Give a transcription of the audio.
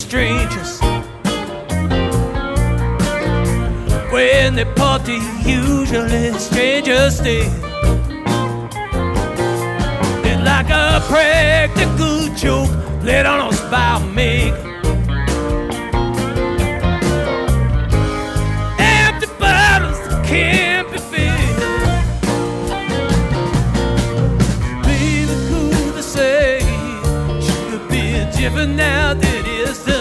strangers. When they party, usually strangers stay. It's like a practical joke played on us by a maker. Empty bottles can't be filled. Baby, cool to say, she could be different now.